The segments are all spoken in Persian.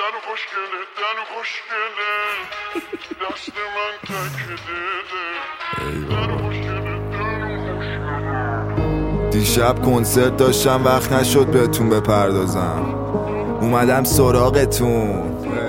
دلو خوشگله دلو خوشگله دست من تکدله دلو خوشگله دیشب کنسرت داشتم وقت نشد بهتون بپردازم اومدم سراغتون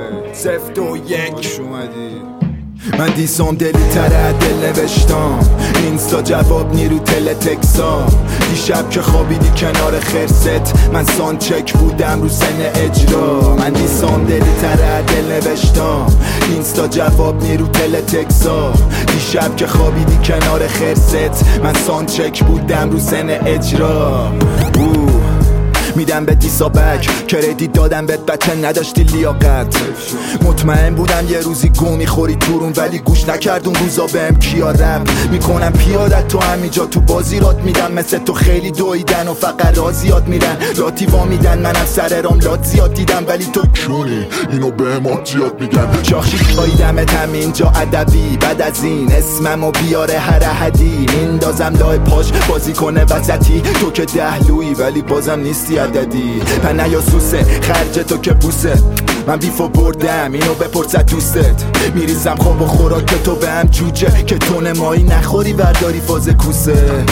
021 خوش اومدی من دیسام دلی تره دل نوشتم اینستا جواب نیرو تل تکسام دیشب که خوابیدی کنار خرست من سان چک بودم رو سن اجرا من دیسام دلی تره دل نوشتم اینستا جواب نیرو تل تکسام دیشب که خوابیدی کنار خرست من سان چک بودم رو سن اجرا میدم به دیسابک کردیت دادم بهت بچه نداشتی لیاقت مطمئن بودم یه روزی گو میخوری تورون ولی گوش نکرد اون روزا بهم کیا رپ میکنم پیادت تو همینجا تو بازی رات میدم مثل تو خیلی دویدن و فقط رازیات میرن راتی وا میدن منم سر رام لات زیاد دیدم ولی تو کونی اینو بهم زیاد میگن شاخشی کایدمت همینجا ادبی بعد از این اسممو بیاره هر احدی میندازم لای پاش بازی کنه وسطی تو که دهلویی ولی بازم نیستی عددی پنه یا سوسه خرج تو که بوسه من بیفو بردم اینو بپرسد دوستت میریزم خواب و خوراک تو به هم جوجه که تون مایی نخوری ورداری فاز کوسه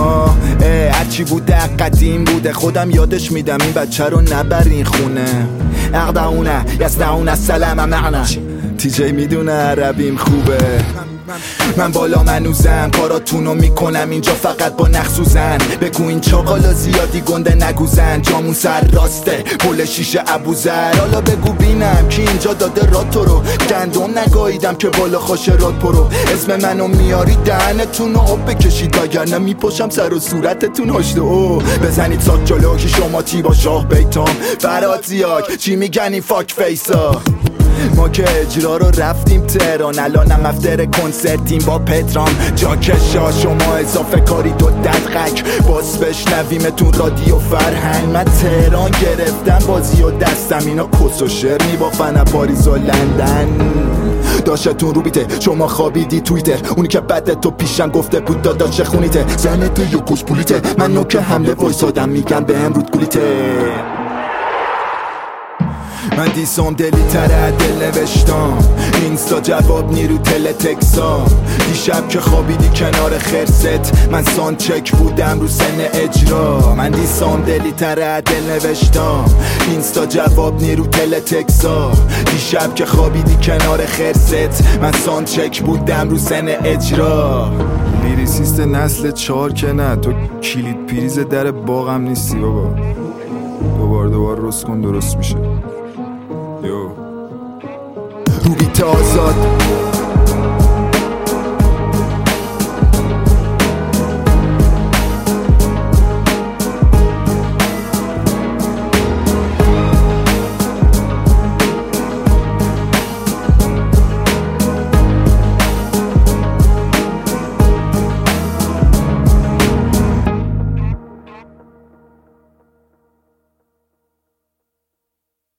هرچی بوده قدیم بوده خودم یادش میدم این بچه رو نبرین خونه اقدعونه یسنعونه سلام معنا تیجی میدونه عربیم خوبه من بالا منوزم کاراتونو میکنم اینجا فقط با نخسوزن بگو این چاقالا زیادی گنده نگوزن جامون سر راسته پل شیشه ابوذر حالا بگو بینم کی اینجا داده راتو رو گندم نگاهیدم که بالا خوش رات پرو اسم منو میاری دهنتونو آب بکشید وگرنه میپشم سر و صورتتون هشته بزنید ساک جلو که شما تی با شاه بیتام فراد زیاک چی میگن این فاک فیسا ما که اجرا رو رفتیم تهران الانم افتر کنسرتیم با پترام جاکشا شما اضافه کاری دو دقیق باز بشنویمتون رادیو فرهنگ من تهران گرفتم بازی و دستم اینا کس و شعر میبافن پاریز و لندن داشتون رو بیته شما خوابیدی تویتر اونی که بعد تو پیشم گفته بود داداش خونیته زنته یا کس پولیته من نوکه حمله وایسادم میگن به امرود گولیته من دیسام دلی تره دل نوشتم اینستا جواب نیرو تل تکسام دیشب که خوابیدی کنار خرست من سان چک بودم رو سن اجرا من دیسام دلی تره دل نوشتم اینستا جواب نیرو تل تکسام دیشب که خوابیدی کنار خرست من سان چک بودم رو سن اجرا لیریسیست نسل 4 که نه تو کلید پریز در باغم نیستی بابا دوبار رست کن درست میشه روبیت آزاد